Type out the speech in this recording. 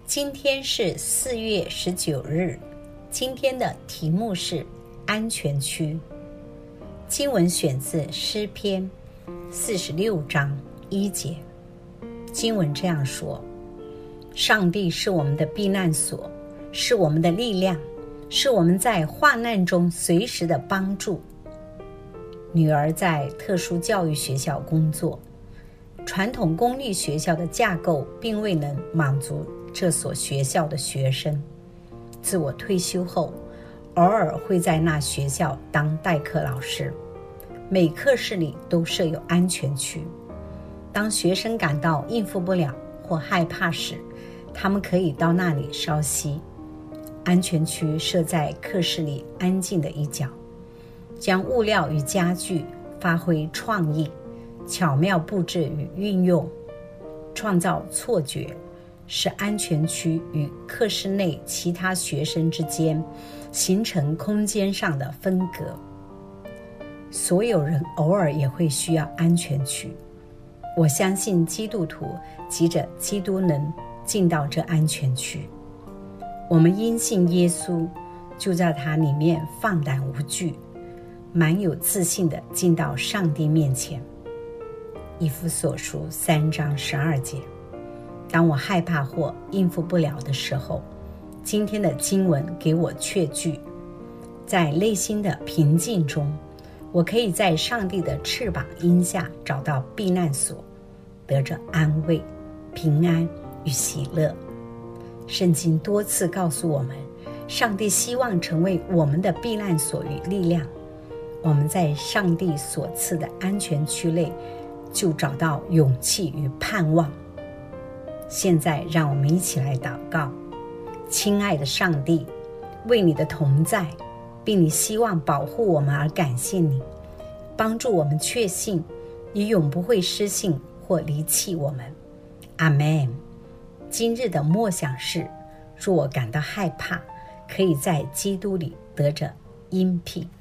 今天是4月19日，今天的题目是安全区。经文选自诗篇46章1节。经文这样说：上帝是我们的避难所，是我们的力量，是我们在患难中随时的帮助。女儿在特殊教育学校工作，传统公立学校的架构并未能满足这所学校的学生。自我退休后，偶尔会在那学校当代课老师。每课室里都设有安全区，当学生感到应付不了或害怕时，他们可以到那里稍息。安全区设在课室里安静的一角，将物料与家具发挥创意，巧妙布置与运用，创造错觉，使安全区与课室内其他学生之间形成空间上的分隔。所有人偶尔也会需要安全区。我相信基督徒急着基督能进到这安全区。我们因信耶稣，就在他里面放胆无惧，满有自信地进到上帝面前。以弗所书3章12节。当我害怕或应付不了的时候，今天的经文给我确据，在内心的平静中，我可以在上帝的翅膀荫下找到避难所，得着安慰、平安与喜乐。圣经多次告诉我们，上帝希望成为我们的避难所与力量。我们在上帝所赐的安全区内，就找到勇气与盼望。现在让我们一起来祷告。亲爱的上帝，为你的同在并你希望保护我们而感谢你，帮助我们确信你永不会失信或离弃我们。阿们。今日的默想是：若我感到害怕，可以在基督里得着荫庇。